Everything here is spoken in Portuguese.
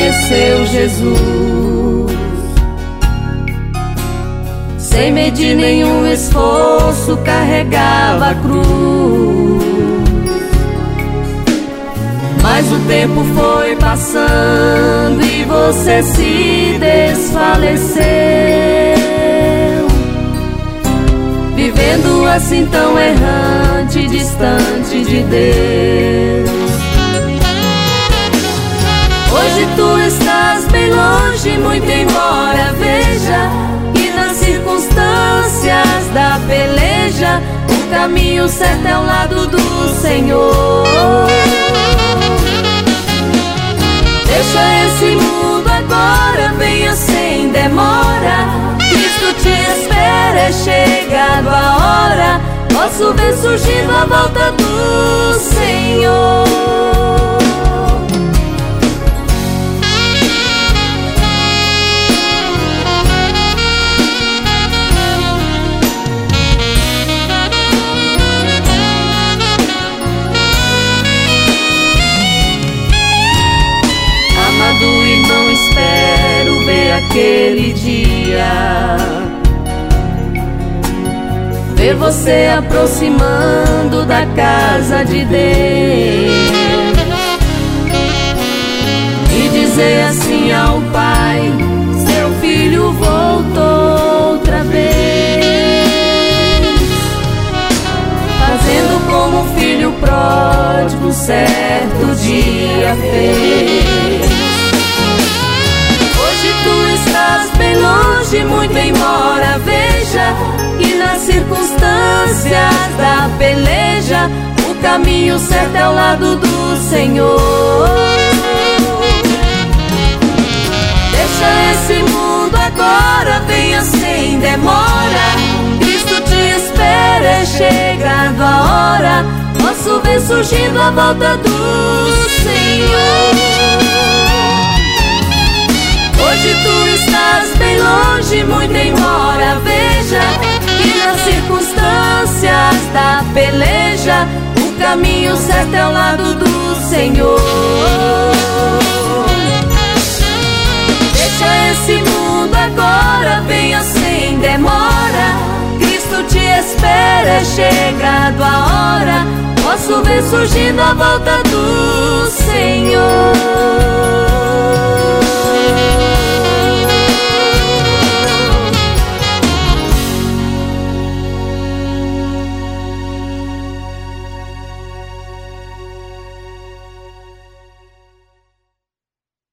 conheceu Jesus. Sem medir nenhum esforço, carregava a cruz. Mas o tempo foi passando e você se desfaleceu, vivendo assim tão errante, distante de Deus. Hoje tu estás bem longe, muito embora veja que nas circunstâncias da peleja o caminho certo é ao lado do Senhor. Deixa esse mundo agora, venha sem demora. Cristo te espera, é chegado a hora. Posso ver surgindo a volta do Senhor. Irmão, espero ver aquele dia, ver você aproximando da casa de Deus e dizer assim ao Pai: seu filho voltou outra vez, fazendo como um filho pródigo certo dia fez. Tu estás bem longe, muito embora veja que nas circunstâncias da peleja o caminho certo é ao lado do Senhor. Deixa esse mundo agora, venha sem demora. Cristo te espera, é chegado a hora. Posso ver surgindo a volta do Senhor. Hoje tu estás bem longe, muito embora veja que nas circunstâncias da peleja o caminho certo é ao lado do Senhor. Deixa esse mundo agora, venha sem demora. Cristo te espera, é chegado a hora. Posso ver surgindo a volta do Senhor.